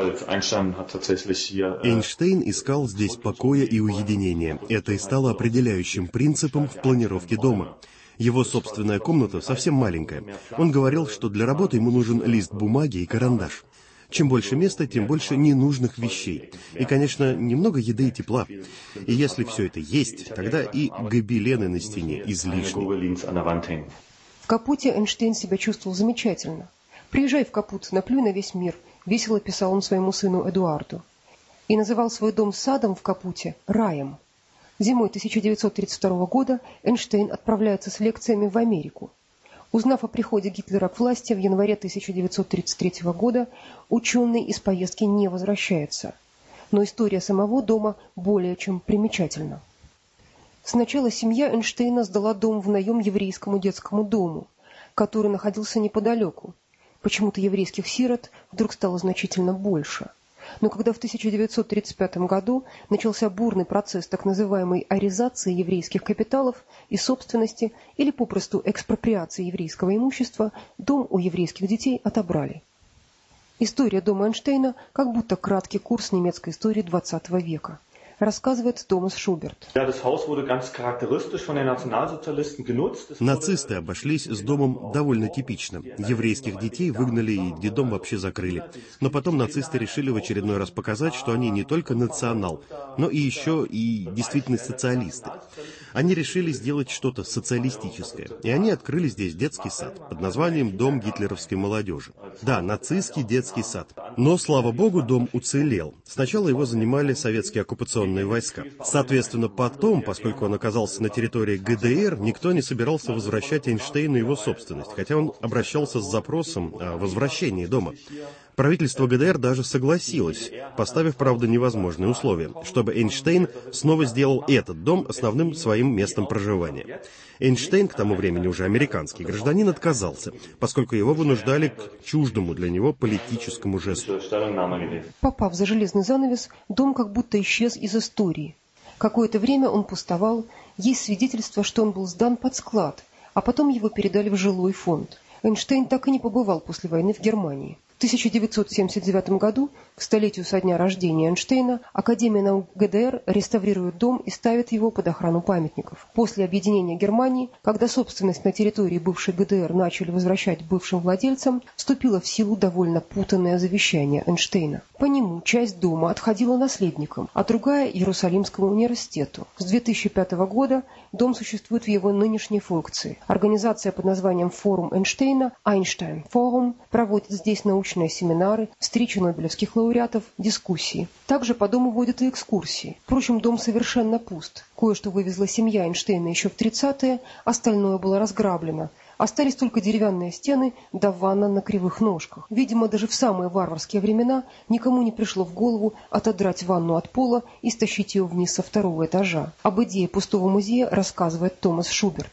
Эйнштейн искал здесь покоя и уединения. Это и стало определяющим принципом в планировке дома. Его собственная комната совсем маленькая. Он говорил, что для работы ему нужен лист бумаги и карандаш. Чем больше места, тем больше ненужных вещей. И, конечно, немного еды и тепла. И если все это есть, тогда и гобелены на стене излишни. В Капуте Эйнштейн себя чувствовал замечательно. «Приезжай в Капут, наплюй на весь мир», — весело писал он своему сыну Эдуарду. И называл свой дом садом в Капуте раем. Зимой тысяча девятьсот тридцать второго года Эйнштейн отправляется с лекциями в Америку. Узнав о приходе Гитлера к власти в январе тысяча девятьсот тридцать третьего года, ученый из поездки не возвращается. Но история самого дома более чем примечательна. Сначала семья Эйнштейна сдала дом в наем еврейскому детскому дому, который находился неподалеку. Почему-то еврейских сирот вдруг стало значительно больше. Но когда в тысяча девятьсот тридцать пятом году начался бурный процесс так называемой аризации еврейских капиталов и собственности или попросту экспроприации еврейского имущества, дом у еврейских детей отобрали. История дома Эйнштейна как будто краткий курс немецкой истории двадцатого века. Рассказывает Томас Шуберт. Нацисты обошлись с домом довольно типично. Еврейских детей выгнали и детдом вообще закрыли. Но потом нацисты решили в очередной раз показать, что они не только национал, но и еще и действительно социалисты. Они решили сделать что-то социалистическое. И они открыли здесь детский сад под названием «Дом гитлеровской молодежи». Да, нацистский детский сад. Но, слава богу, дом уцелел. Сначала его занимали советские оккупационные войска. Соответственно, потом, поскольку он оказался на территории ГДР, никто не собирался возвращать Эйнштейну его собственность, хотя он обращался с запросом о возвращении дома. Правительство ГДР даже согласилось, поставив, правда, невозможные условия, чтобы Эйнштейн снова сделал этот дом основным своим местом проживания. Эйнштейн, к тому времени уже американский гражданин, отказался, поскольку его вынуждали к чуждому для него политическому жесту. Попав за железный занавес, дом как будто исчез из истории. Какое-то время он пустовал, есть свидетельство, что он был сдан под склад, а потом его передали в жилой фонд. Эйнштейн так и не побывал после войны в Германии. В тысяча девятьсот семьдесят девятом году, к столетию со дня рождения Эйнштейна, Академия наук ГДР реставрирует дом и ставит его под охрану памятников. После объединения Германии, когда собственность на территории бывшей ГДР начали возвращать бывшим владельцам, вступило в силу довольно путанное завещание Эйнштейна. По нему часть дома отходила наследникам, а другая – Иерусалимскому университету. С две тысячи пятого года дом существует в его нынешней функции. Организация под названием «Форум Эйнштейна» Einstein Forum проводит здесь научные семинары, встречи нобелевских лауреатов, дискуссии. Также по дому водят и экскурсии. Впрочем, дом совершенно пуст. Кое-что вывезла семья Эйнштейна еще в тридцатые, остальное было разграблено. Остались только деревянные стены да ванна на кривых ножках. Видимо, даже в самые варварские времена никому не пришло в голову отодрать ванну от пола и стащить ее вниз со второго этажа. Об идее пустого музея рассказывает Томас Шуберт.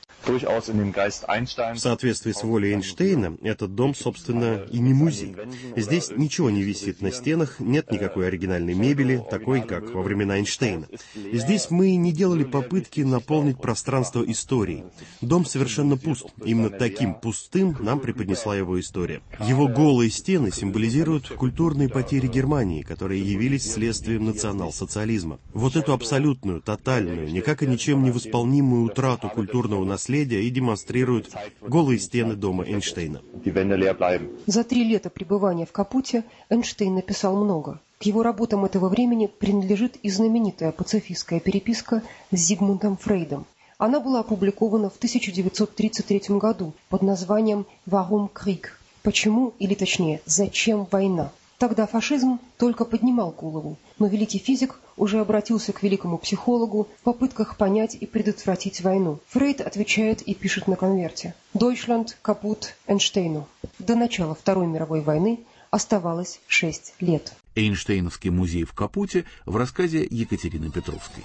В соответствии с волей Эйнштейна, этот дом, собственно, и не музей. Здесь ничего не висит на стенах, нет никакой оригинальной мебели, такой, как во времена Эйнштейна. Здесь мы не делали попытки наполнить пространство историей. Дом совершенно пуст. Именно таким пустым нам преподнесла его история. Его голые стены символизируют культурные потери Германии, которые явились следствием национал-социализма. Вот эту абсолютную, тотальную, никак и ничем не восполнимую утрату культурного наследия и демонстрируют голые стены дома Эйнштейна. За три лета пребывания в Капуте Эйнштейн написал много. К его работам этого времени принадлежит и знаменитая пацифистская переписка с Зигмундом Фрейдом. Она была опубликована в тысяча девятьсот тридцать третьем году под названием «Warum Krieg?» «Почему?» или точнее «Зачем война?». Тогда фашизм только поднимал голову, но великий физик уже обратился к великому психологу в попытках понять и предотвратить войну. Фрейд отвечает и пишет на конверте: «Deutschland капут Эйнштейну». До начала Второй мировой войны оставалось шесть лет. Эйнштейновский музей в Капуте в рассказе Екатерины Петровской.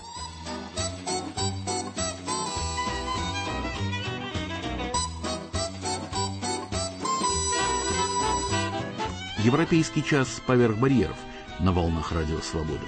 Европейский час поверх барьеров на волнах Радио Свобода.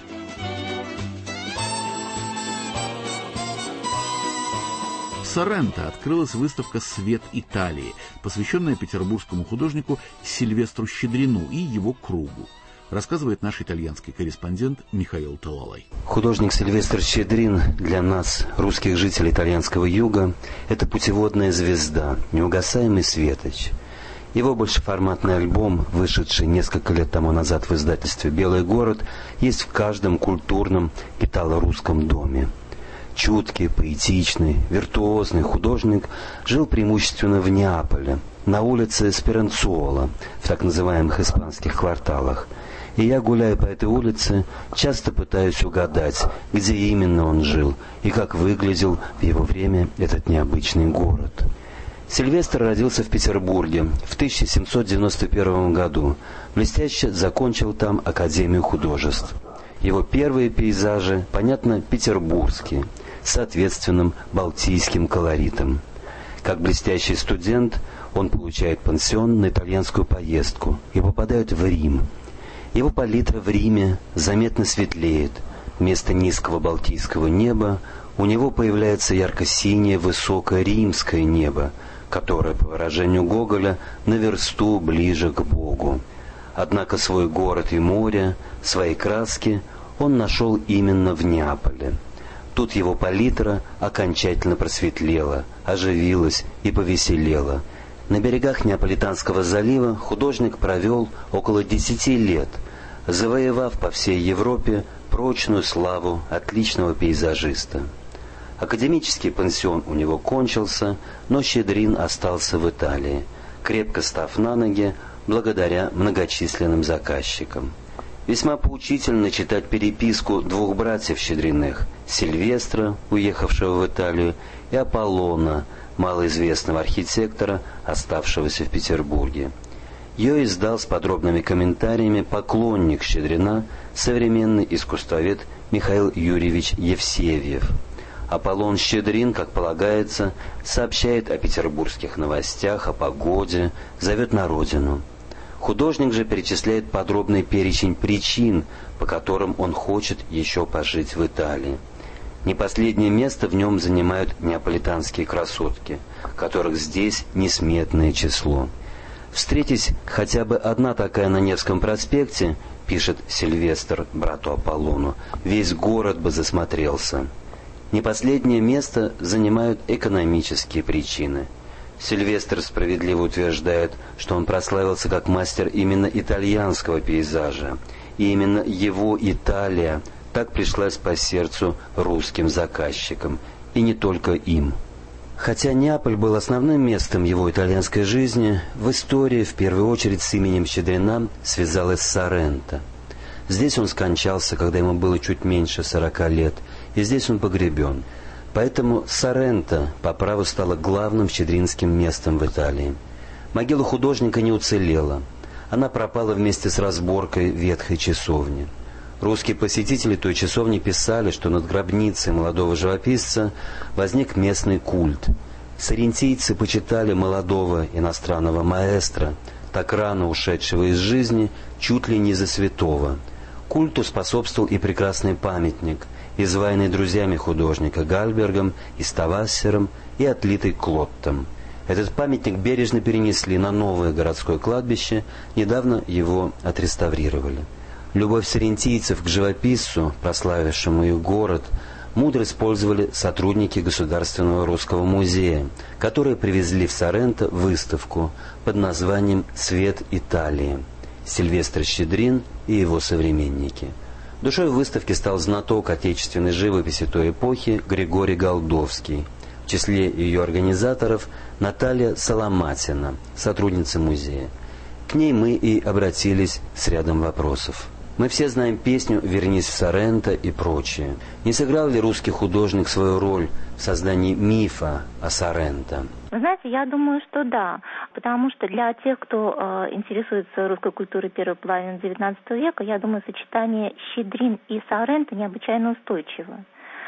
В Соренто открылась выставка «Свет Италии», посвященная петербургскому художнику Сильвестру Щедрину и его кругу. Рассказывает наш итальянский корреспондент Михаил Талалай. Художник Сильвестр Щедрин для нас, русских жителей итальянского юга, это путеводная звезда, неугасаемый светоч. Его большеформатный альбом, вышедший несколько лет тому назад в издательстве «Белый город», есть в каждом культурном итало-русском доме. Чуткий, поэтичный, виртуозный художник жил преимущественно в Неаполе, на улице Сперанцуола, в так называемых испанских кварталах. И я, гуляя по этой улице, часто пытаюсь угадать, где именно он жил и как выглядел в его время этот необычный город. Сильвестр родился в Петербурге в тысяча семьсот девяносто первом году, блестяще закончил там Академию художеств. Его первые пейзажи, понятно, петербургские, с соответственным балтийским колоритом. Как блестящий студент, он получает пансион на итальянскую поездку и попадает в Рим. Его палитра в Риме заметно светлеет. Вместо низкого балтийского неба у него появляется ярко-синее высокое римское небо, которое, по выражению Гоголя, на версту ближе к Богу. Однако свой город и море, свои краски он нашел именно в Неаполе. Тут его палитра окончательно просветлела, оживилась и повеселела. На берегах Неаполитанского залива художник провел около десяти лет, завоевав по всей Европе прочную славу отличного пейзажиста. Академический пансион у него кончился, но Щедрин остался в Италии, крепко став на ноги благодаря многочисленным заказчикам. Весьма поучительно читать переписку двух братьев Щедриных, Сильвестра, уехавшего в Италию, и Аполлона, малоизвестного архитектора, оставшегося в Петербурге. Ее издал с подробными комментариями поклонник Щедрина, современный искусствовед Михаил Юрьевич Евсевьев. Аполлон Щедрин, как полагается, сообщает о петербургских новостях, о погоде, зовет на родину. Художник же перечисляет подробный перечень причин, по которым он хочет еще пожить в Италии. Не последнее место в нем занимают неаполитанские красотки, которых здесь несметное число. «Встретись хотя бы одна такая на Невском проспекте, — пишет Сильвестр брату Аполлону, — весь город бы засмотрелся». Не последнее место занимают экономические причины. Сильвестр справедливо утверждает, что он прославился как мастер именно итальянского пейзажа, и именно его Италия так пришлась по сердцу русским заказчикам, и не только им. Хотя Неаполь был основным местом его итальянской жизни, в истории, в первую очередь с именем Щедрина, связалась Соренто. Здесь он скончался, когда ему было чуть меньше сорока лет, и здесь он погребен. Поэтому Соренто по праву стала главным щедринским местом в Италии. Могила художника не уцелела. Она пропала вместе с разборкой ветхой часовни. Русские посетители той часовни писали, что над гробницей молодого живописца возник местный культ. Соррентийцы почитали молодого иностранного маэстро, так рано ушедшего из жизни, чуть ли не за святого. Культу способствовал и прекрасный памятник, изваянный друзьями художника Гальбергом и Ставассером и отлитый Клоттом. Этот памятник бережно перенесли на новое городское кладбище, недавно его отреставрировали. Любовь соррентийцев к живописцу, прославившему их город, мудро использовали сотрудники Государственного русского музея, которые привезли в Соренто выставку под названием «Цвет Италии» Сильвестр Щедрин и его современники. Душой выставки стал знаток отечественной живописи той эпохи Григорий Голдовский. В числе ее организаторов Наталья Соломатина, сотрудница музея. К ней мы и обратились с рядом вопросов. Мы все знаем песню «Вернись в Соренто» и прочее. Не сыграл ли русский художник свою роль в создании мифа о Соренто? Вы знаете, я думаю, что да, потому что для тех, кто э, интересуется русской культурой первой половины девятнадцатого века, я думаю, сочетание Щедрин и Соренто необычайно устойчиво.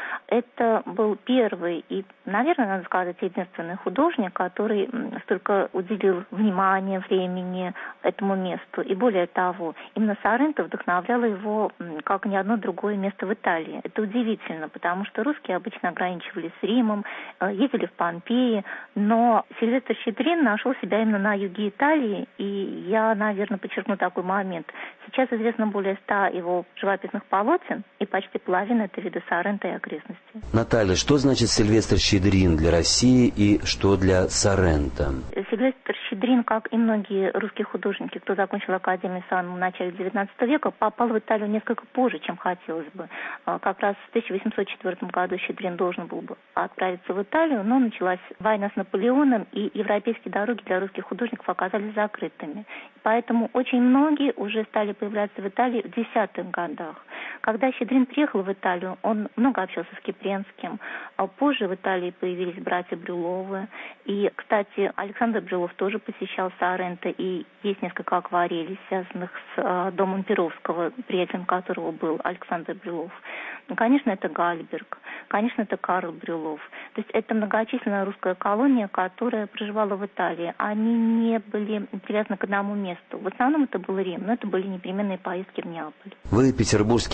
Это был первый и, наверное, надо сказать, единственный художник, который столько уделил внимания, времени этому месту. И более того, именно Соренто вдохновляло его, как ни одно другое место в Италии. Это удивительно, потому что русские обычно ограничивались с Римом, ездили в Помпеи, но Сильвестр Щедрин нашел себя именно на юге Италии, и я, наверное, подчеркну такой момент. Сейчас известно более ста его живописных полотен, и почти половина это виды Соренто и окрестностей. Наталья, что значит Сильвестр Щедрин для России и что для Соренто? Сильвестр Щедрин, как и многие русские художники, кто закончил Академию в самом начале девятнадцатого века, попал в Италию несколько позже, чем хотелось бы. Как раз в тысяча восемьсот четвёртом году Щедрин должен был бы отправиться в Италию, но началась война с Наполеоном, и европейские дороги для русских художников оказались закрытыми. Поэтому очень многие уже стали появляться в Италии в десятых годах. Когда Щедрин приехал в Италию, он много общался с Кипренским. А позже в Италии появились братья Брюловы. И, кстати, Александр Брюлов тоже посещал Соренто, и есть несколько акварелей, связанных с э, домом Перовского, приятелем которого был Александр Брюлов. Ну, конечно, это Гальберг, конечно, это Карл Брюлов. То есть это многочисленная русская колония, которая проживала в Италии. Они не были привязаны к одному месту. В основном это был Рим, но это были непременные поездки в Неаполь. Вы петербургский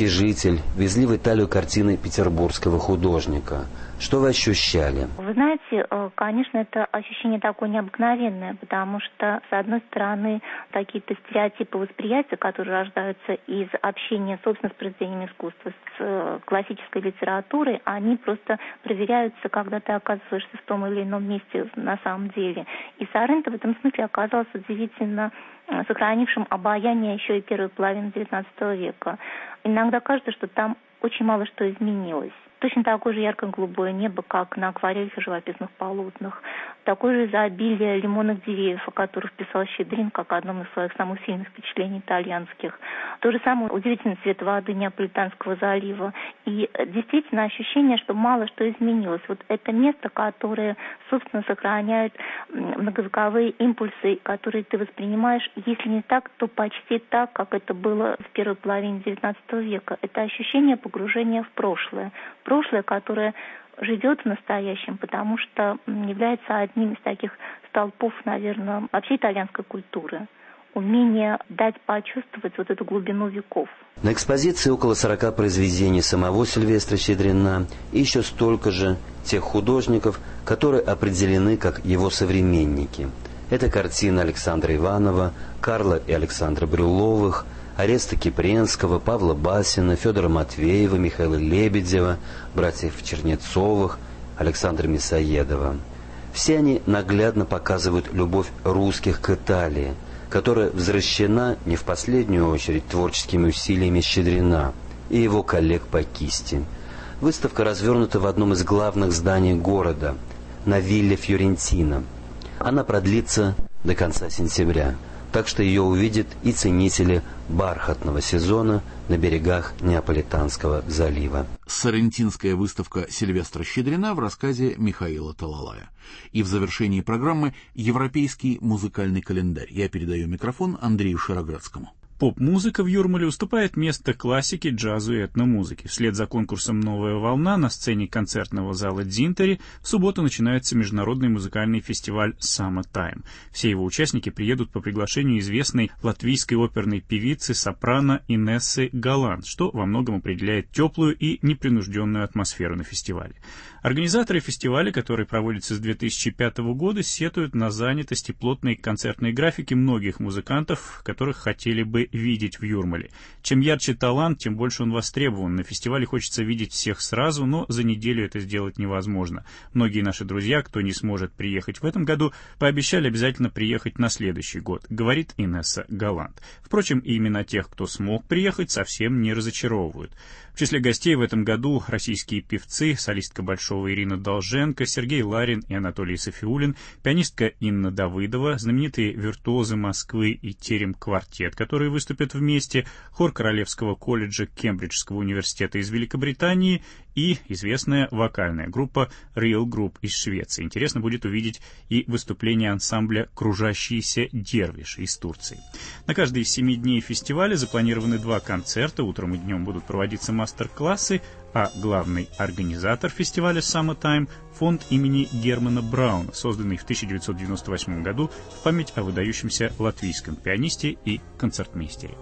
русский житель, везли в Италию картины петербургского художника. Что вы ощущали? Вы знаете, конечно, это ощущение такое необыкновенное, потому что, с одной стороны, какие-то стереотипы восприятия, которые рождаются из общения, собственно, с произведением искусства, с классической литературой, они просто проверяются, когда ты оказываешься в том или ином месте на самом деле. И Соренто в этом смысле оказался удивительно сохранившим обаяние еще и первой половины девятнадцатого века. Иногда кажется, что там очень мало что изменилось. Точно такое же ярко-голубое небо, как на акварельных и живописных полотнах. Такое же изобилие лимонных деревьев, о которых писал Щедрин, как одном из своих самых сильных впечатлений итальянских. То же самое удивительный цвет воды Неаполитанского залива. И действительно ощущение, что мало что изменилось. Вот это место, которое, собственно, сохраняет многовековые импульсы, которые ты воспринимаешь, если не так, то почти так, как это было в первой половине девятнадцатого века. Это ощущение погружения в прошлое. Прошлое, которое живет в настоящем, потому что является одним из таких столпов, наверное, вообще итальянской культуры. Умение дать почувствовать вот эту глубину веков. На экспозиции около сорока произведений самого Сильвестра Щедрина и еще столько же тех художников, которые определены как его современники. Это картины Александра Иванова, Карла и Александра Брюловых, Ореста Кипренского, Павла Басина, Федора Матвеева, Михаила Лебедева, братьев Чернецовых, Александра Мясоедова. Все они наглядно показывают любовь русских к Италии, которая возвращена не в последнюю очередь творческими усилиями Щедрина и его коллег по кисти. Выставка развернута в одном из главных зданий города, на вилле Фьорентина. Она продлится до конца сентября, так что ее увидят и ценители бархатного сезона на берегах Неаполитанского залива. Соррентинская выставка Сильвестра Щедрина в рассказе Михаила Талалая. И в завершении программы «Европейский музыкальный календарь». Я передаю микрофон Андрею Широградскому. Поп-музыка в Юрмале уступает место классике, джазу и этномузыке. Вслед за конкурсом «Новая волна» на сцене концертного зала «Дзинтери» в субботу начинается международный музыкальный фестиваль «Summertime». Все его участники приедут по приглашению известной латвийской оперной певицы сопрано Инессы Галант, что во многом определяет теплую и непринужденную атмосферу на фестивале. Организаторы фестиваля, который проводится с две тысячи пятого года, сетуют на занятость и плотные концертные графики многих музыкантов, которых хотели бы видеть в Юрмале. Чем ярче талант, тем больше он востребован. На фестивале хочется видеть всех сразу, но за неделю это сделать невозможно. Многие наши друзья, кто не сможет приехать в этом году, пообещали обязательно приехать на следующий год, говорит Инесса Галант. Впрочем, и имена тех, кто смог приехать, совсем не разочаровывают. В числе гостей в этом году российские певцы, солистка Большого Ирина Долженко, Сергей Ларин и Анатолий Софиулин, пианистка Инна Давыдова, знаменитые виртуозы Москвы и Терем Квартет, которые выступят вместе, хор Королевского колледжа Кембриджского университета из Великобритании и известная вокальная группа Real Group из Швеции. Интересно будет увидеть и выступление ансамбля «Кружащиеся дервиши» из Турции. На каждый из семи дней фестиваля запланированы два концерта. Утром и днем будут проводиться мастер-классы, а главный организатор фестиваля Summertime — фонд имени Германа Брауна, созданный в тысяча девятьсот девяносто восьмом году в память о выдающемся латвийском пианисте и концертмейстере.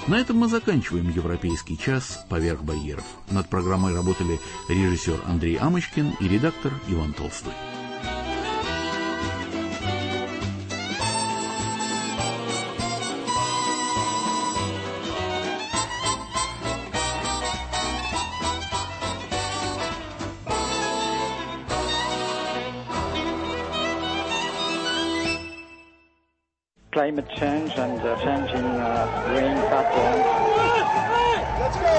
На этом мы заканчиваем «Европейский час. Поверх барьеров». Над программой работали режиссер Андрей Амочкин и редактор Иван Толстой. Climate change and uh, changing uh, rain patterns. Let's go,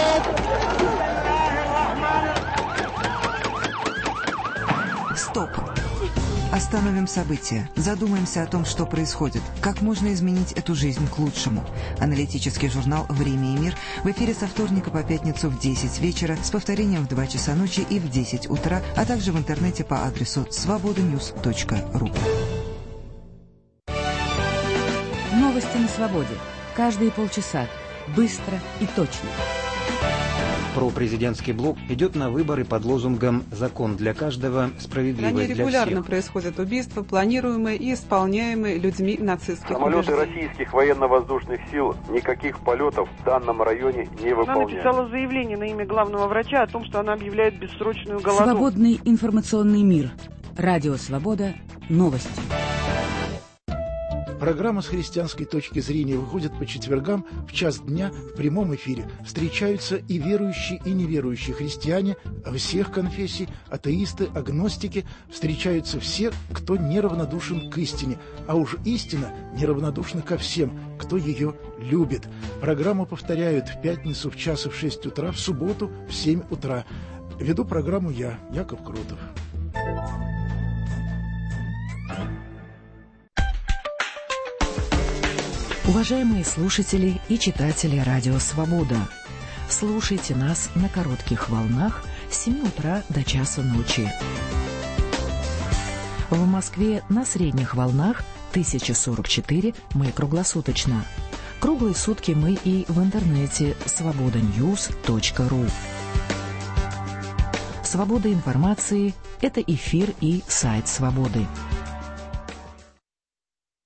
Michael! Стоп! Остановим события. Задумаемся о том, что происходит. Как можно изменить эту жизнь к лучшему. Аналитический журнал «Время и мир» в эфире со вторника по пятницу в десять вечера с повторением в два часа ночи и в десять утра, а также в интернете по адресу свобода ньюс точка ру. Новости на свободе. Каждые полчаса. Быстро и точно. Пропрезидентский блок идет на выборы под лозунгом «Закон для каждого, справедливость для всех». Регулярно происходят убийства, планируемые и исполняемые людьми нацистских Самолеты убеждений. российских военно-воздушных сил никаких полетов в данном районе не выполняют. Она написала заявление на имя главного врача о том, что она объявляет бессрочную голодовку. Свободный информационный мир. Радио «Свобода». Новости. Программа с христианской точки зрения выходит по четвергам в час дня в прямом эфире. Встречаются и верующие, и неверующие христиане всех конфессий, атеисты, агностики. Встречаются все, кто неравнодушен к истине. А уж истина неравнодушна ко всем, кто ее любит. Программу повторяют в пятницу в час и в шесть утра, в субботу в семь утра. Веду программу я, Яков Крутов. Уважаемые слушатели и читатели Радио Свобода, слушайте нас на коротких волнах с семи утра до часу ночи. В Москве на средних волнах тысяча сорок четыре мы круглосуточно. Круглые сутки мы и в интернете свобода ньюс точка ру. Свобода информации – это эфир и сайт Свободы.